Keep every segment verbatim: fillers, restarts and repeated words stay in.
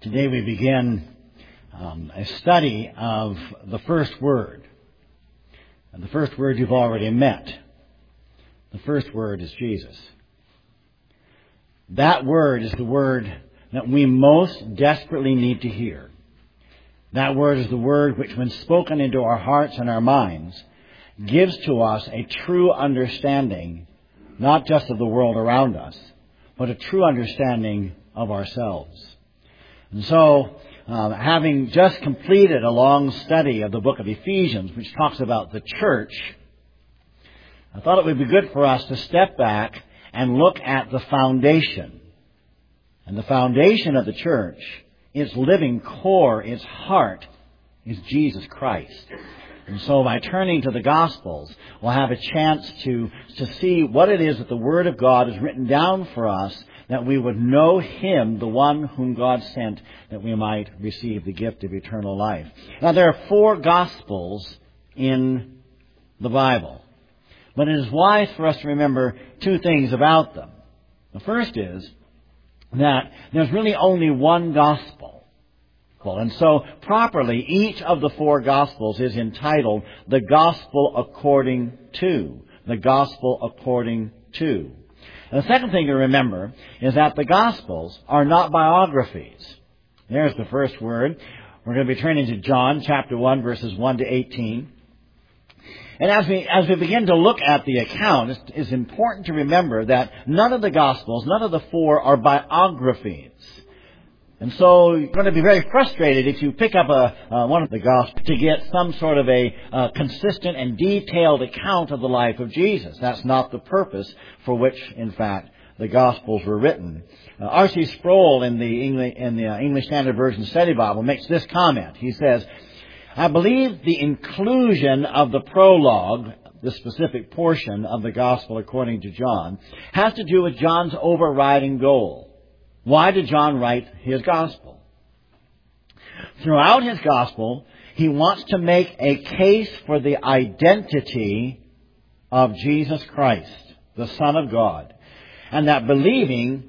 Today we begin um, a study of the first word. And the first word you've already met. The first word is Jesus. That word is the word that we most desperately need to hear. That word is the word which, when spoken into our hearts and our minds, gives to us a true understanding, not just of the world around us, but a true understanding of ourselves. And so, um, having just completed a long study of the book of Ephesians, which talks about the church, I thought it would be good for us to step back and look at the foundation. And the foundation of the church, its living core, its heart, is Jesus Christ. And so by turning to the Gospels, we'll have a chance to, to see what it is that the Word of God has written down for us, that we would know Him, the one whom God sent, that we might receive the gift of eternal life. Now, there are four Gospels in the Bible. But it is wise for us to remember two things about them. The first is that there's really only one Gospel. And so, properly, each of the four Gospels is entitled The Gospel According to. The Gospel According to. And the second thing to remember is that the Gospels are not biographies. There's the first word. We're going to be turning to John chapter one, verses one to eighteen. And as we, as we begin to look at the account, it's, it's important to remember that none of the Gospels, none of the four are biographies. And so you're going to be very frustrated if you pick up a, uh, one of the Gospels to get some sort of a uh, consistent and detailed account of the life of Jesus. That's not the purpose for which, in fact, the Gospels were written. Uh, R C Sproul in the English, in the uh, English Standard Version Study Bible makes this comment. He says, I believe the inclusion of the prologue, the specific portion of the Gospel according to John, has to do with John's overriding goal. Why did John write his Gospel? Throughout his Gospel, he wants to make a case for the identity of Jesus Christ, the Son of God. And that believing,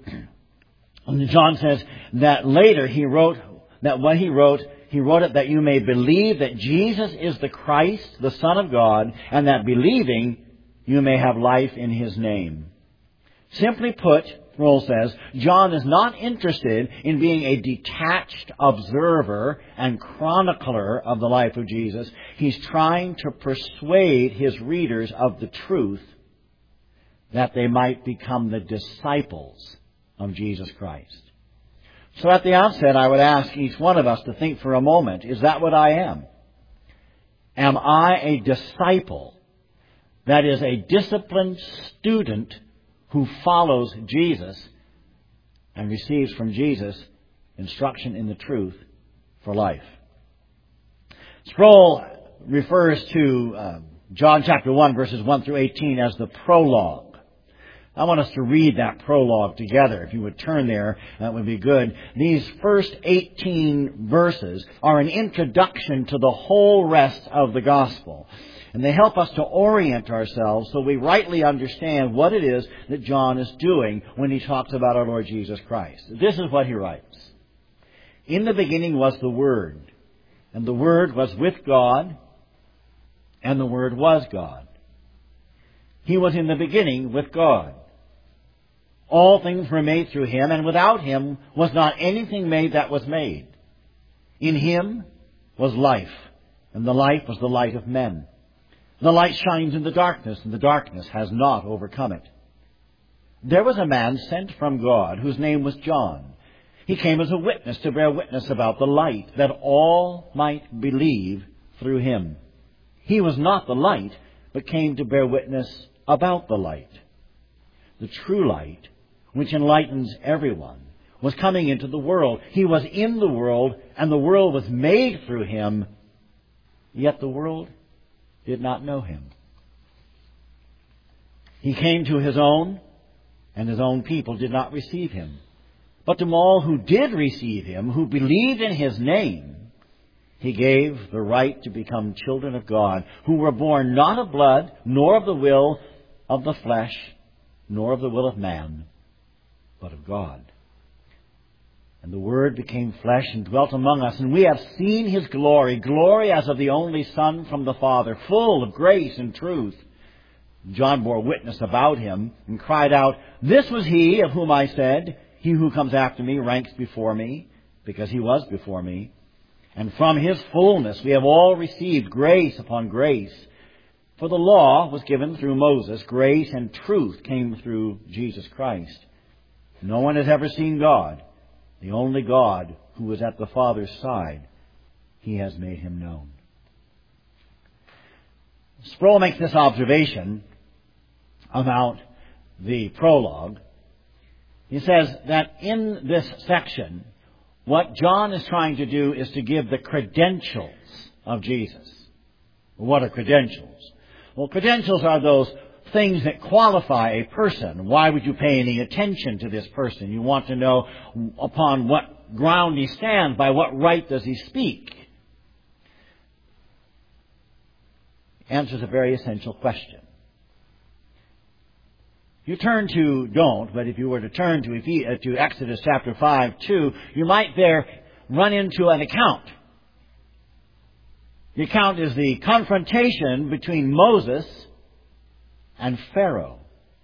John says that later he wrote, that what he wrote, he wrote it that you may believe that Jesus is the Christ, the Son of God, and that believing you may have life in His name. Simply put, Sproul says, John is not interested in being a detached observer and chronicler of the life of Jesus. He's trying to persuade his readers of the truth that they might become the disciples of Jesus Christ. So at the outset, I would ask each one of us to think for a moment, is that what I am? Am I a disciple? That is, a disciplined student who follows Jesus and receives from Jesus instruction in the truth for life. Sproul refers to uh, John chapter one, verses one through eighteen as the prologue. I want us to read that prologue together. If you would turn there, that would be good. These first eighteen verses are an introduction to the whole rest of the Gospel. And they help us to orient ourselves so we rightly understand what it is that John is doing when he talks about our Lord Jesus Christ. This is what he writes. In the beginning was the Word, and the Word was with God, and the Word was God. He was in the beginning with God. All things were made through Him, and without Him was not anything made that was made. In Him was life, and the life was the light of men. The light shines in the darkness, and the darkness has not overcome it. There was a man sent from God, whose name was John. He came as a witness to bear witness about the light, that all might believe through him. He was not the light, but came to bear witness about the light. The true light, which enlightens everyone, was coming into the world. He was in the world, and the world was made through Him, yet the world did not know Him. He came to His own, and His own people did not receive Him. But to all who did receive Him, who believed in His name, He gave the right to become children of God, who were born not of blood, nor of the will of the flesh, nor of the will of man, but of God. And the Word became flesh and dwelt among us, and we have seen His glory, glory as of the only Son from the Father, full of grace and truth. John bore witness about Him and cried out, "This was He of whom I said, 'He who comes after me ranks before me,' because He was before me. And from His fullness we have all received grace upon grace. For the law was given through Moses, grace and truth came through Jesus Christ. No one has ever seen God. The only God who is at the Father's side, He has made Him known." Sproul makes this observation about the prologue. He says that in this section, what John is trying to do is to give the credentials of Jesus. What are credentials? Well, credentials are those things that qualify a person. Why would you pay any attention to this person? You want to know upon what ground he stands, by what right does he speak. Answers a very essential question. You turn to, don't, but if you were to turn to, uh, to Exodus chapter five, two, you might there run into an account. The account is the confrontation between Moses and Pharaoh.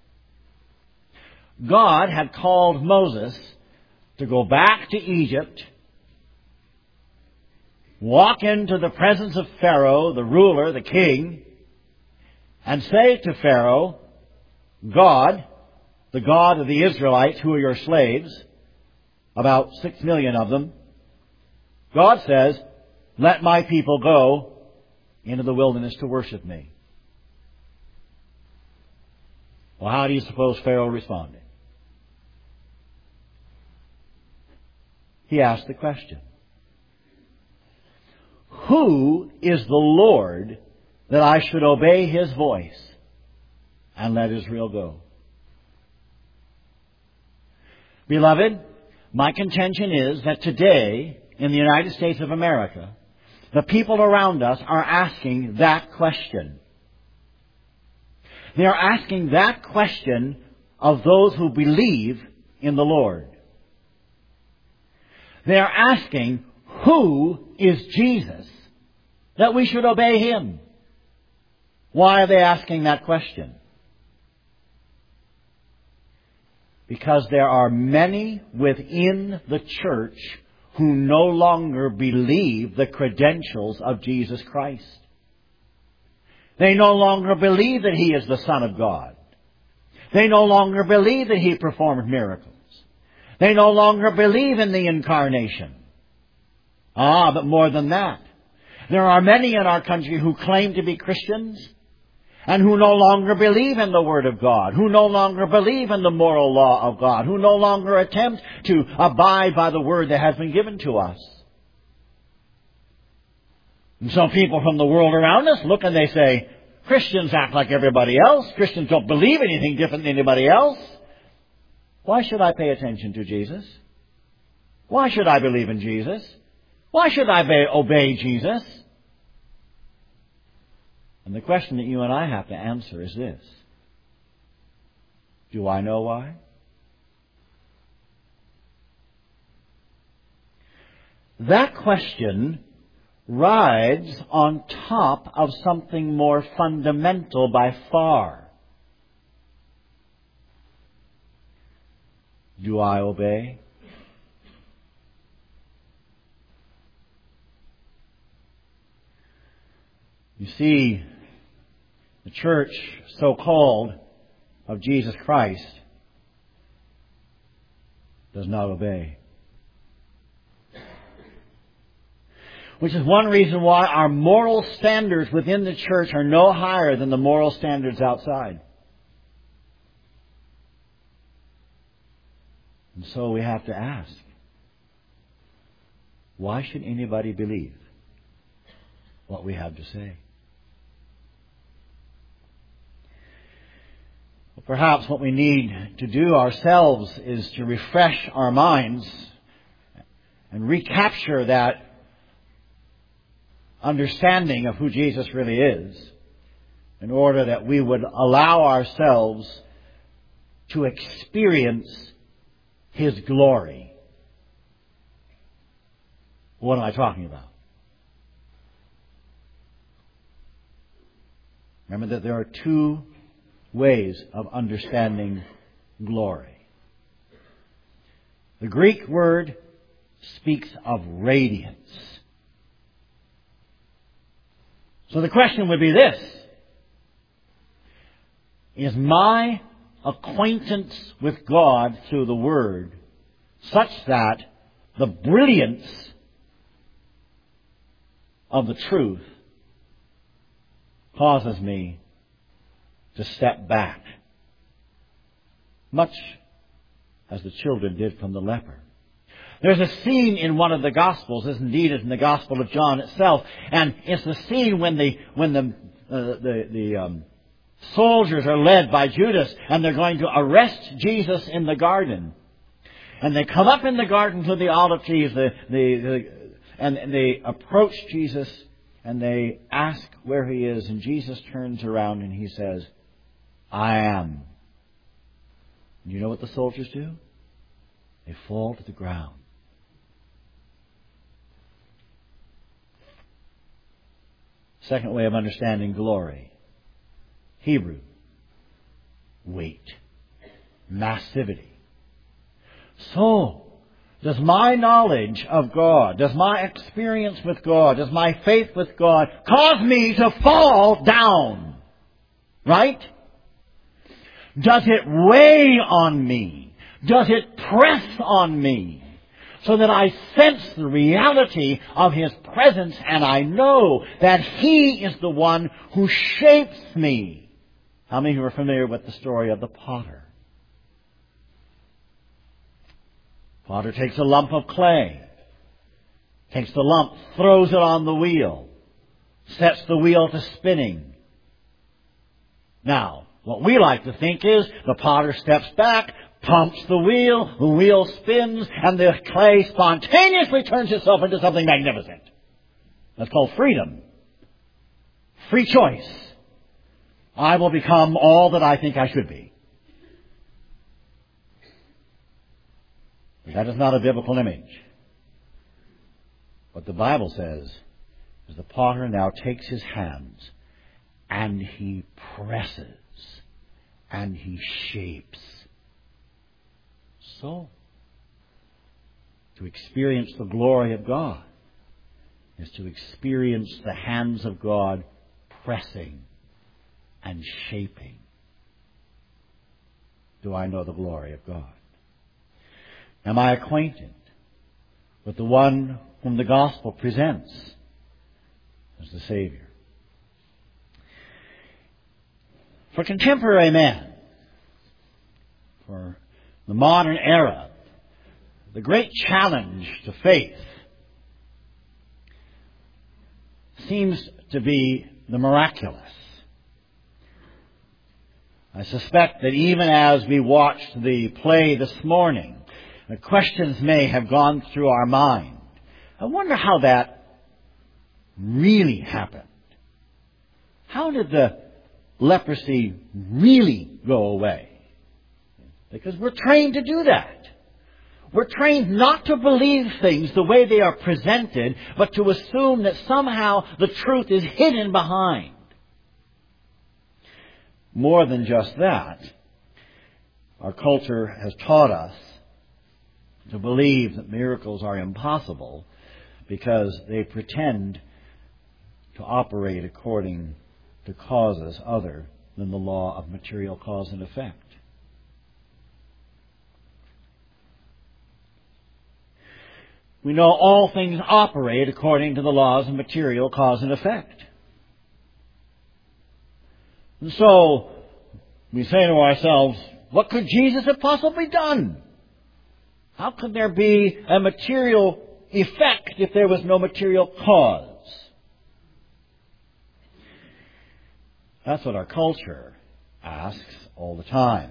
God had called Moses to go back to Egypt, walk into the presence of Pharaoh, the ruler, the king, and say to Pharaoh, God, the God of the Israelites who are your slaves, about six million of them, God says, let my people go into the wilderness to worship me. Well, how do you suppose Pharaoh responded? He asked the question, who is the Lord that I should obey His voice and let Israel go? Beloved, my contention is that today, in the United States of America, the people around us are asking that question. They are asking that question of those who believe in the Lord. They are asking, who is Jesus that we should obey Him? Why are they asking that question? Because there are many within the church who no longer believe the credentials of Jesus Christ. They no longer believe that He is the Son of God. They no longer believe that He performed miracles. They no longer believe in the incarnation. Ah, but more than that, there are many in our country who claim to be Christians and who no longer believe in the Word of God, who no longer believe in the moral law of God, who no longer attempt to abide by the Word that has been given to us. And some people from the world around us look and they say, Christians act like everybody else. Christians don't believe anything different than anybody else. Why should I pay attention to Jesus? Why should I believe in Jesus? Why should I obey Jesus? And the question that you and I have to answer is this. Do I know why? That question rides on top of something more fundamental by far. Do I obey? You see, the church, so-called, of Jesus Christ does not obey. Which is one reason why our moral standards within the church are no higher than the moral standards outside. And so we have to ask, why should anybody believe what we have to say? Well, perhaps what we need to do ourselves is to refresh our minds and recapture that understanding of who Jesus really is, in order that we would allow ourselves to experience His glory. What am I talking about? Remember that there are two ways of understanding glory. The Greek word speaks of radiance. So the question would be this: is my acquaintance with God through the Word such that the brilliance of the truth causes me to step back, much as the children did from the leper? There's a scene in one of the Gospels, as indeed as in the Gospel of John itself, and it's the scene when the when the uh, the, the um, soldiers are led by Judas, and they're going to arrest Jesus in the garden, and they come up in the garden to the olive trees, the, the, the and they approach Jesus, and they ask where he is, and Jesus turns around and he says, "I am." You know what the soldiers do? They fall to the ground. Second way of understanding glory. Hebrew. Weight. Massivity. So, does my knowledge of God, does my experience with God, does my faith with God cause me to fall down? Right? Does it weigh on me? Does it press on me? So that I sense the reality of His presence, and I know that He is the one who shapes me. How many of you are familiar with the story of the potter? Potter takes a lump of clay, takes the lump, throws it on the wheel, sets the wheel to spinning. Now, what we like to think is the potter steps back, pumps the wheel, the wheel spins, and the clay spontaneously turns itself into something magnificent. That's called freedom. Free choice. I will become all that I think I should be. But that is not a biblical image. What the Bible says is the potter now takes his hands and he presses and he shapes. So, to experience the glory of God is to experience the hands of God pressing and shaping. Do I know the glory of God? Am I acquainted with the one whom the gospel presents as the Savior? For contemporary men, for the modern era, the great challenge to faith seems to be the miraculous. I suspect that even as we watched the play this morning, the questions may have gone through our mind. I wonder how that really happened. How did the leprosy really go away? Because we're trained to do that. We're trained not to believe things the way they are presented, but to assume that somehow the truth is hidden behind. More than just that, our culture has taught us to believe that miracles are impossible because they pretend to operate according to causes other than the law of material cause and effect. We know all things operate according to the laws of material cause and effect. And so, we say to ourselves, what could Jesus have possibly done? How could there be a material effect if there was no material cause? That's what our culture asks all the time.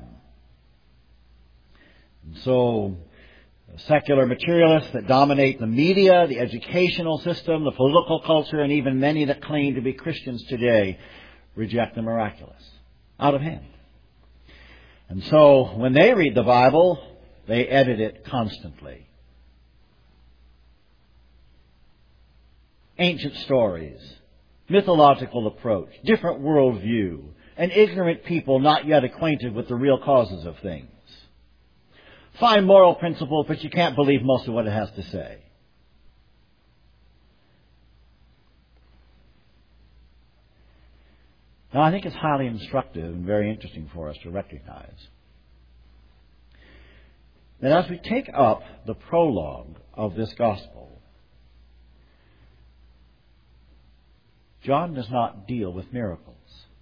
And so, secular materialists that dominate the media, the educational system, the political culture, and even many that claim to be Christians today reject the miraculous out of hand. And so when they read the Bible, they edit it constantly. ancient stories, mythological approach, different worldview, and ignorant people not yet acquainted with the real causes of things. Fine moral principle, but you can't believe most of what it has to say. Now, I think it's highly instructive and very interesting for us to recognize that as we take up the prologue of this gospel, John does not deal with miracles.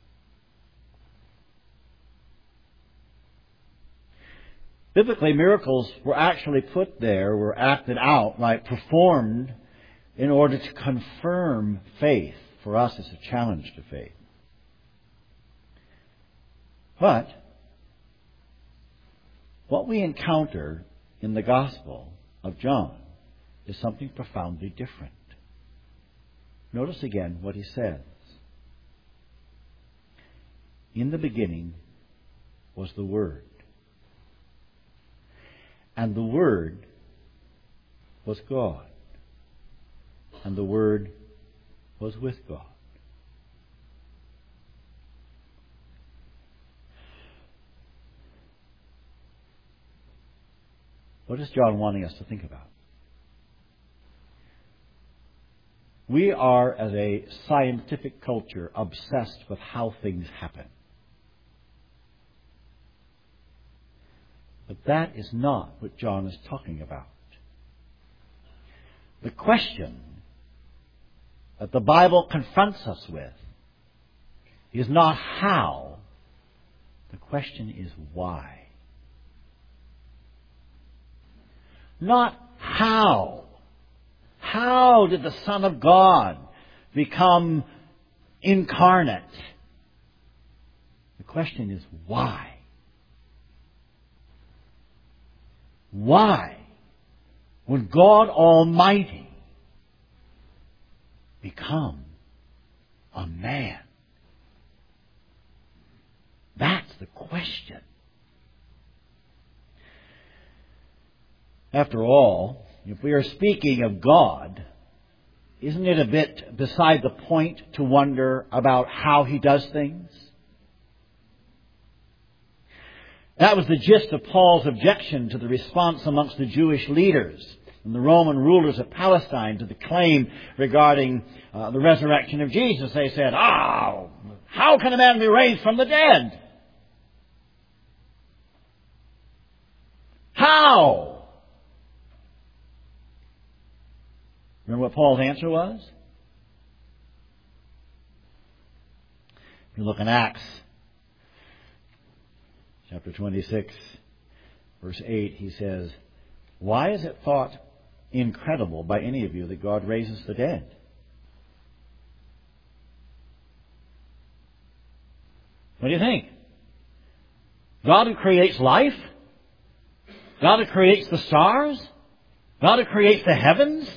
Biblically, miracles were actually put there, were acted out, right, performed in order to confirm faith. For us, it's a challenge to faith. But what we encounter in the Gospel of John is something profoundly different. Notice again what he says. In the beginning was the Word, and the Word was God, and the Word was with God. What is John wanting us to think about? We are, as a scientific culture, obsessed with how things happen. But that is not what John is talking about. The question that the Bible confronts us with is not how. The question is why. Not how. How did the Son of God become incarnate? The question is why. Why would God Almighty become a man? That's the question. After all, if we are speaking of God, isn't it a bit beside the point to wonder about how He does things? That was the gist of Paul's objection to the response amongst the Jewish leaders and the Roman rulers of Palestine to the claim regarding uh, the resurrection of Jesus. They said, "Oh, how can a man be raised from the dead? How?" Remember what Paul's answer was? If you look in Acts chapter twenty-six, verse eight, he says, "Why is it thought incredible by any of you that God raises the dead?" What do you think? God who creates life? God who creates the stars? God who creates the heavens?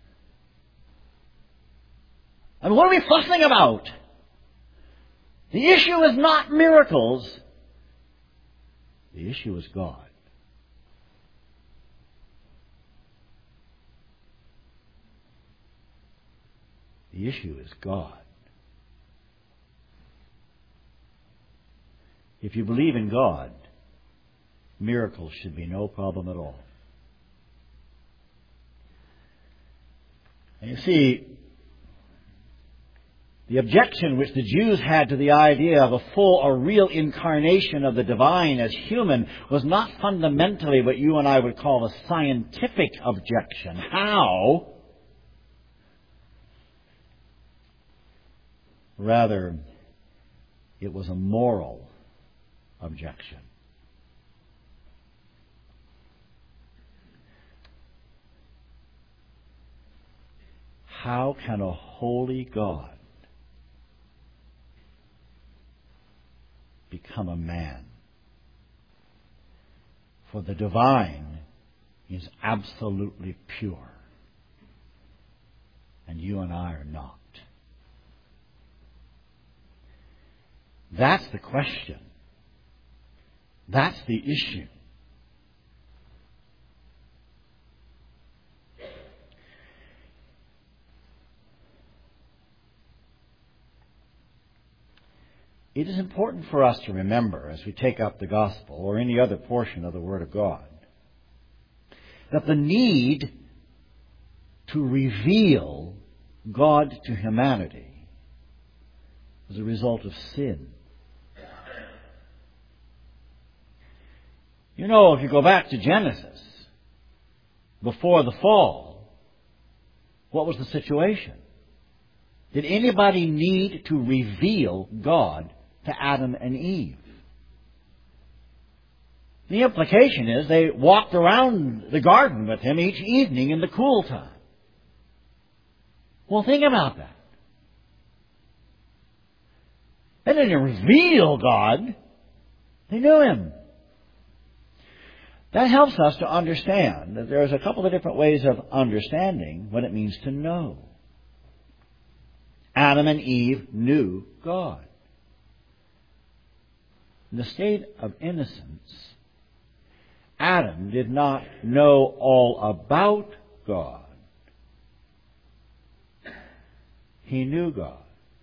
I mean, what are we fussing about? The issue is not miracles. The issue is God. The issue is God. If you believe in God, miracles should be no problem at all. And you see, the objection which the Jews had to the idea of a full or real incarnation of the divine as human was not fundamentally what you and I would call a scientific objection. How? Rather, it was a moral objection. How can a holy God become a man? For the divine is absolutely pure, and you and I are not. That's the question. That's the issue. It is important for us to remember as we take up the gospel or any other portion of the Word of God that the need to reveal God to humanity is a result of sin. You know, if you go back to Genesis, before the fall, what was the situation? Did anybody need to reveal God to Adam and Eve? The implication is they walked around the garden with him each evening in the cool time. Well, think about that. They didn't reveal God. They knew Him. That helps us to understand that there's a couple of different ways of understanding what it means to know. Adam and Eve knew God. In the state of innocence, Adam did not know all about God. He knew God.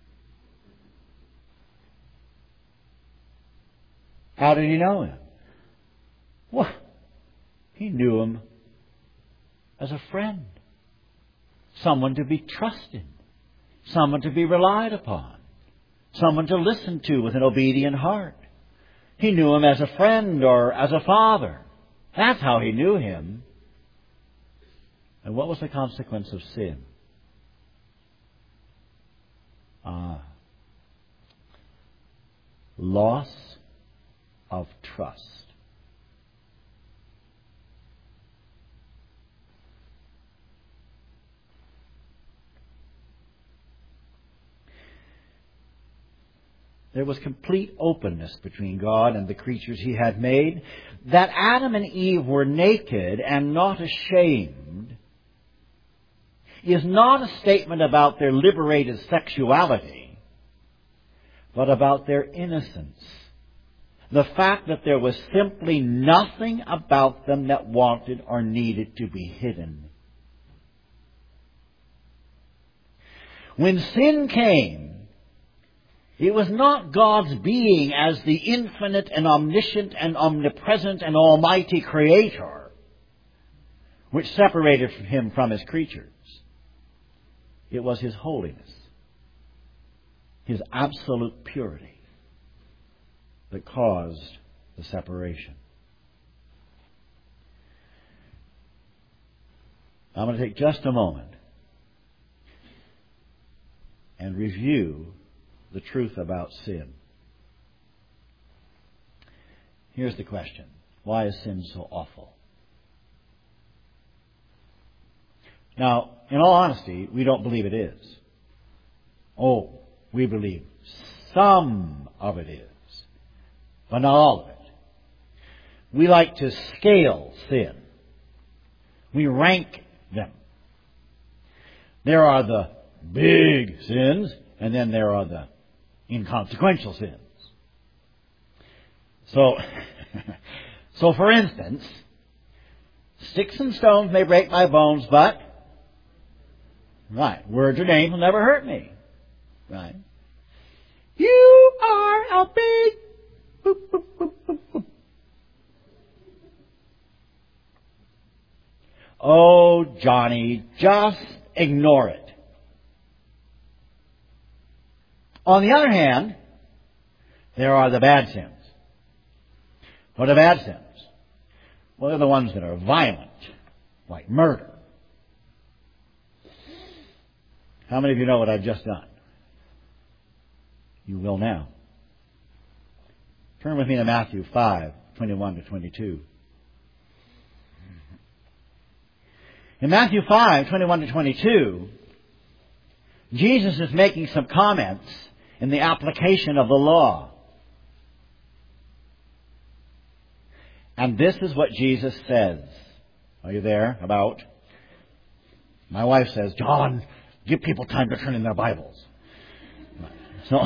How did he know Him? Well, he knew Him as a friend, someone to be trusted, someone to be relied upon, someone to listen to with an obedient heart. He knew Him as a friend or as a father. That's how he knew Him. And what was the consequence of sin? Ah, loss of trust. There was complete openness between God and the creatures He had made. That Adam and Eve were naked and not ashamed is not a statement about their liberated sexuality, but about their innocence. The fact that there was simply nothing about them that wanted or needed to be hidden. When sin came, it was not God's being as the infinite and omniscient and omnipresent and almighty Creator which separated Him from His creatures. It was His holiness, His absolute purity that caused the separation. I'm going to take just a moment and review the truth about sin. Here's the question. Why is sin so awful? Now, in all honesty, we don't believe it is. Oh, we believe some of it is, but not all of it. We like to scale sin. We rank them. There are the big sins, and then there are the inconsequential sins. So, so for instance, sticks and stones may break my bones, but, right, words or names will never hurt me. Right? You are a big, boop, boop, boop, boop, boop. Oh, Johnny, just ignore it. On the other hand, there are the bad sins. What are bad sins? Well, they're the ones that are violent, like murder. How many of you know what I've just done? You will now. Turn with me to Matthew five, twenty-one to twenty-two. In Matthew five, twenty-one to twenty-two, Jesus is making some comments in the application of the law. And this is what Jesus says. Are you there? About? My wife says, John, give people time to turn in their Bibles. So,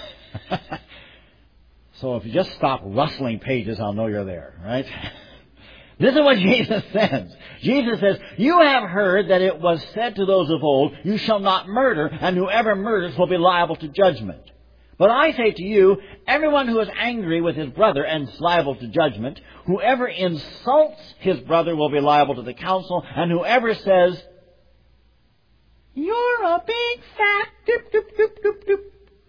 so if you just stop rustling pages, I'll know you're there, right? This is what Jesus says. Jesus says, you have heard that it was said to those of old, you shall not murder, and whoever murders will be liable to judgment. But I say to you, everyone who is angry with his brother and is liable to judgment, whoever insults his brother will be liable to the council, and whoever says, "You're a big fat doop doop doop doop doop,"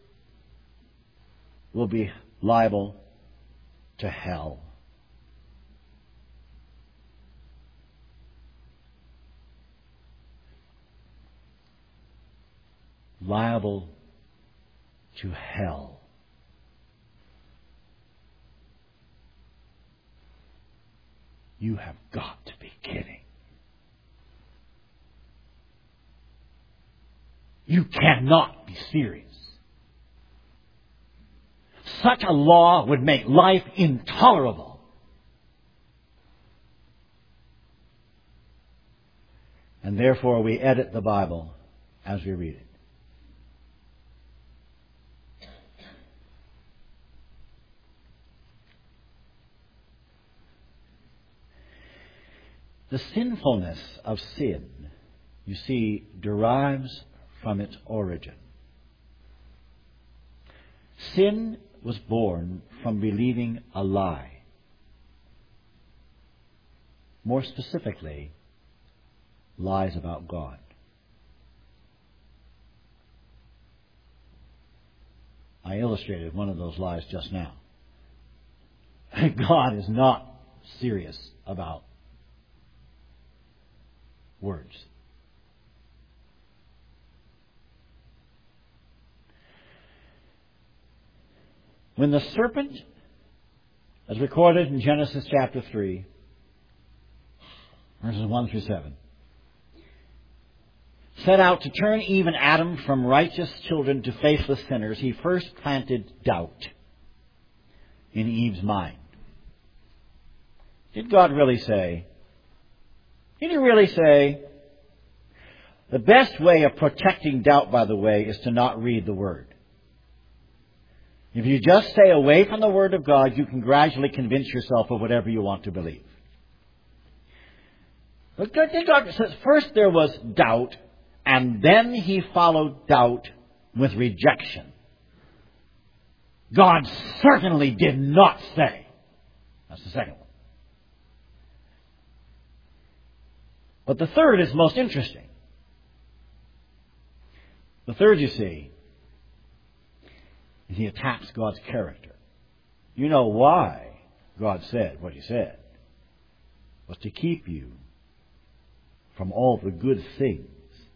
will be liable to hell. Liable to hell. You have got to be kidding. You cannot be serious. Such a law would make life intolerable. And therefore we edit the Bible as we read it. The sinfulness of sin, you see, derives from its origin. Sin was born from believing a lie. More specifically, lies about God. I illustrated one of those lies just now. God is not serious about words. When the serpent, as recorded in Genesis chapter three, verses one through seven, set out to turn Eve and Adam from righteous children to faithless sinners, he first planted doubt in Eve's mind. Did God really say? Did he really say? The best way of protecting doubt, by the way, is to not read the Word. If you just stay away from the Word of God, you can gradually convince yourself of whatever you want to believe. But God says first there was doubt, and then he followed doubt with rejection. God certainly did not say. That's the second one. But the third is most interesting. The third, you see, is he attacks God's character. You know why God said what he said. It was to keep you from all the good things.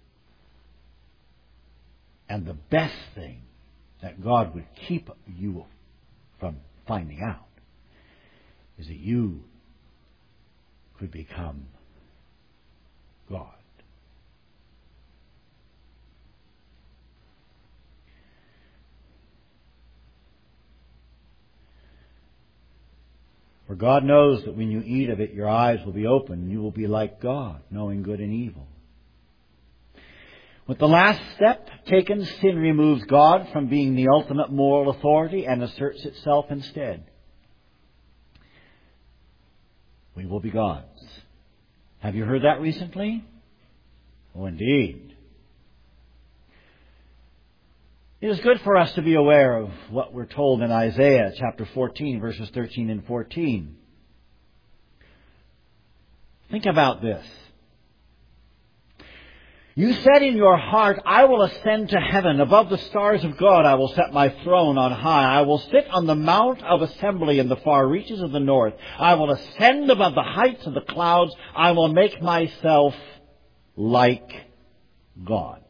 And the best thing that God would keep you from finding out is that you could become God. For God knows that when you eat of it, your eyes will be open, and you will be like God, knowing good and evil. With the last step taken, sin removes God from being the ultimate moral authority and asserts itself instead. We will be gods. Have you heard that recently? Oh, indeed. It is good for us to be aware of what we're told in Isaiah chapter fourteen, verses thirteen and fourteen. Think about this. You said in your heart, I will ascend to heaven. Above the stars of God I will set my throne on high. I will sit on the mount of assembly in the far reaches of the north. I will ascend above the heights of the clouds. I will make myself like God.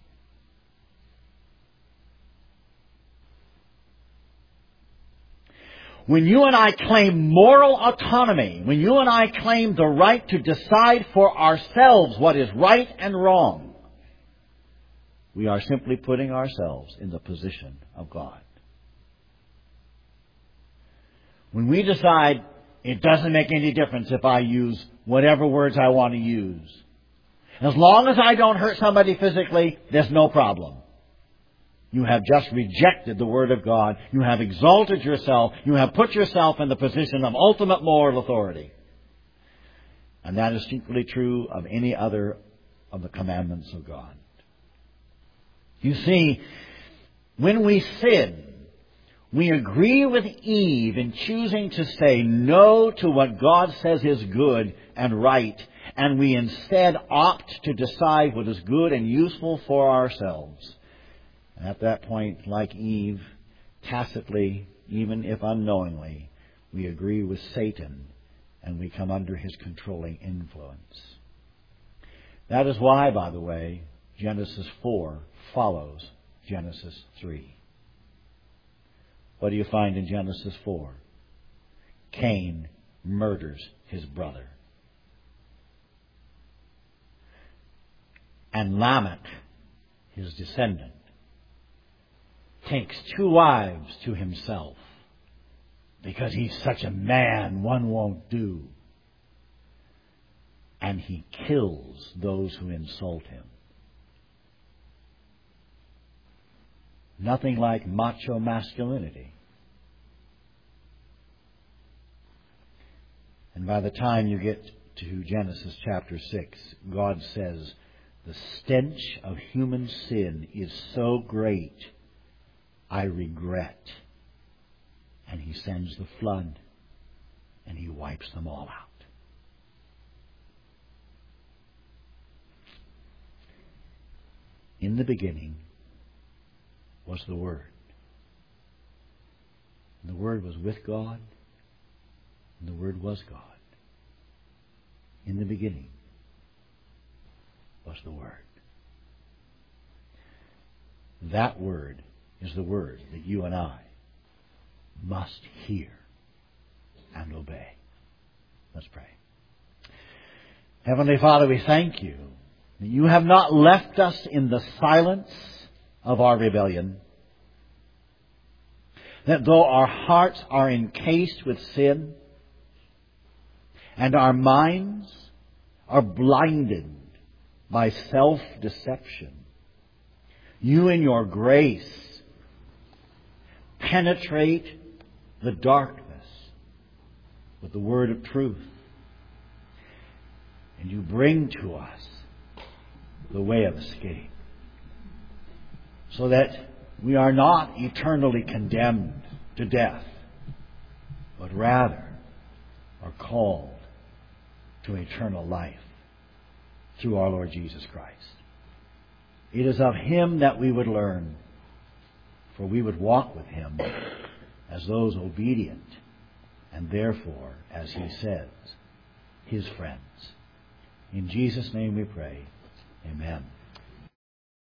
When you and I claim moral autonomy, when you and I claim the right to decide for ourselves what is right and wrong, we are simply putting ourselves in the position of God. When we decide it doesn't make any difference if I use whatever words I want to use, as long as I don't hurt somebody physically, there's no problem. You have just rejected the Word of God. You have exalted yourself. You have put yourself in the position of ultimate moral authority. And that is equally true of any other of the commandments of God. You see, when we sin, We agree with Eve in choosing to say no to what God says is good and right, and we instead opt to decide what is good and useful for ourselves. At that point, like Eve, tacitly, even if unknowingly, we agree with Satan and we come under his controlling influence. That is why, by the way, Genesis four follows Genesis three. What do you find in Genesis four? Cain murders his brother. And Lamech, his descendant, takes two wives to himself because he's such a man, one won't do. And he kills those who insult him. Nothing like macho masculinity. And by the time you get to Genesis chapter six, God says, the stench of human sin is so great, I regret. And he sends the flood, and he wipes them all out. In the beginning was the Word. And the Word was with God, and the Word was God. In the beginning was the Word. That Word is the Word that you and I must hear and obey. Let's pray. Heavenly Father, we thank you that you have not left us in the silence of our rebellion, that though our hearts are encased with sin and our minds are blinded by self-deception, you in your grace penetrate the darkness with the word of truth, and you bring to us the way of escape, so that we are not eternally condemned to death, but rather are called to eternal life through our Lord Jesus Christ. It is of Him that we would learn, for we would walk with Him as those obedient, and therefore, as He says, His friends. In Jesus' name we pray. Amen.